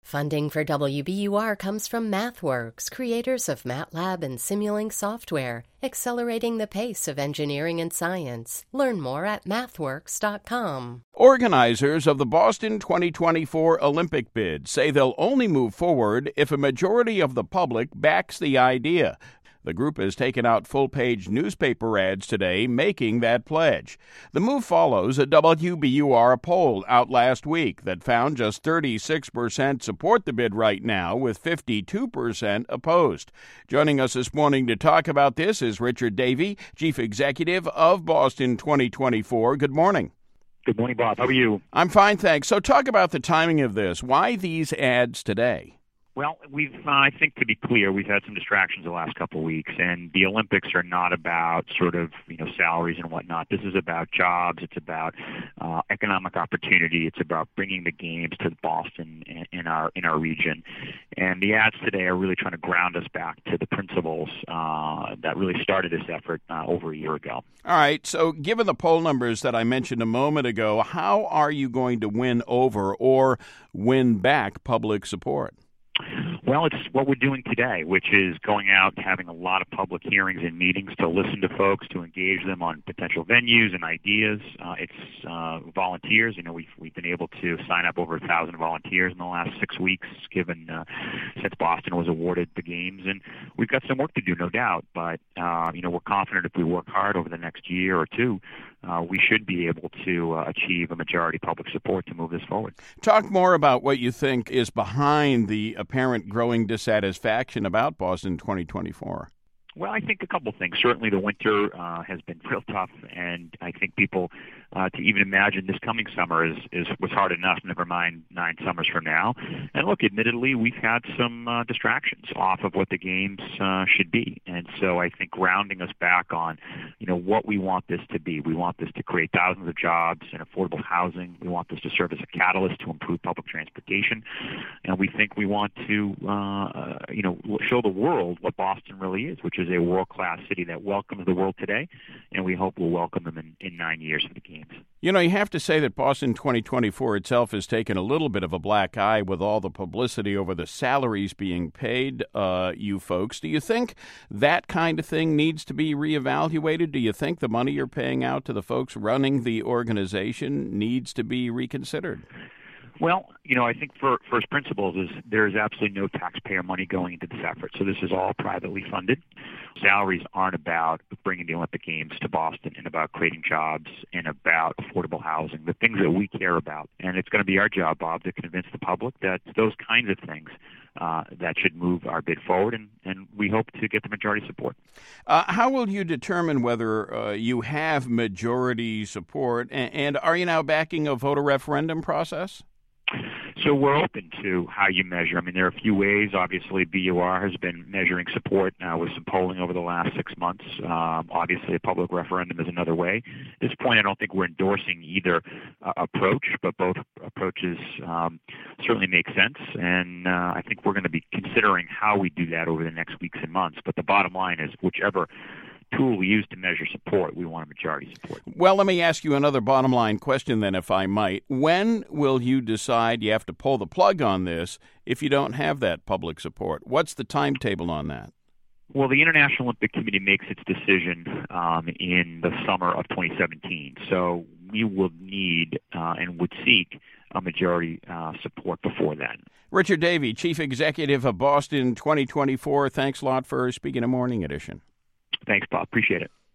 Funding for WBUR comes from MathWorks, creators of MATLAB and Simulink software, accelerating the pace of engineering and science. Learn more at mathworks.com. Organizers of the Boston 2024 Olympic bid say they'll only move forward if a majority of the public backs the idea. The group has taken out full-page newspaper ads today making that pledge. The move follows a WBUR poll out last week that found just 36% support the bid right now, with 52% opposed. Joining us this morning to talk about this is Richard Davey, Chief Executive of Boston 2024. Good morning. Good morning, Bob. How are you? I'm fine, thanks. So talk about the timing of this. Why these ads today? Well, I think to be clear, we've had some distractions the last couple of weeks, and the Olympics are not about salaries and whatnot. This is about jobs. It's about economic opportunity. It's about bringing the games to Boston in our region. And the ads today are really trying to ground us back to the principles that really started this effort over a year ago. All right. So given the poll numbers that I mentioned a moment ago, how are you going to win over or win back public support? Well, it's what we're doing today, which is going out and having a lot of public hearings and meetings to listen to folks, to engage them on potential venues and ideas. It's volunteers. We've been able to sign up over 1,000 volunteers in the last 6 weeks, since Boston was awarded the games. And we've got some work to do, no doubt. But, we're confident if we work hard over the next year or two, we should be able to achieve a majority public support to move this forward. Talk more about what you think is behind the apparent growing dissatisfaction about Boston 2024. Well, I think a couple things. Certainly the winter has been real tough, and I think people, to even imagine this coming summer was hard enough, never mind 9 summers from now. And look, admittedly, we've had some distractions off of what the games should be. And so I think grounding us back on, what we want this to be. We want this to create thousands of jobs and affordable housing. We want this to serve as a catalyst to improve public transportation. And we think we want to, show the world what Boston really is, which is a world-class city that welcomes the world today, and we hope will welcome them in 9 years for the Games. You have to say that Boston 2024 itself has taken a little bit of a black eye with all the publicity over the salaries being paid you folks. Do you think that kind of thing needs to be reevaluated? Do you think the money you're paying out to the folks running the organization needs to be reconsidered? Well, I think first principles is there is absolutely no taxpayer money going into this effort. So this is all privately funded. Salaries aren't about bringing the Olympic Games to Boston and about creating jobs and about affordable housing, the things that we care about. And it's going to be our job, Bob, to convince the public that those kinds of things that should move our bid forward, and we hope to get the majority support. How will you determine whether you have majority support, and are you now backing a voter referendum process? So we're open to how you measure. I mean, there are a few ways. Obviously, BUR has been measuring support with some polling over the last 6 months. Obviously, a public referendum is another way. At this point, I don't think we're endorsing either approach, but both approaches certainly make sense. And I think we're going to be considering how we do that over the next weeks and months. But the bottom line is whichever tool we use to measure support, we want a majority support. Well, let me ask you another bottom line question then, if I might. When will you decide you have to pull the plug on this if you don't have that public support? What's the timetable on that? Well, the International Olympic Committee makes its decision in the summer of 2017. So we will need and would seek a majority support before then. Richard Davey, Chief Executive of Boston 2024, thanks a lot for speaking to Morning Edition. Thanks, Bob. Appreciate it.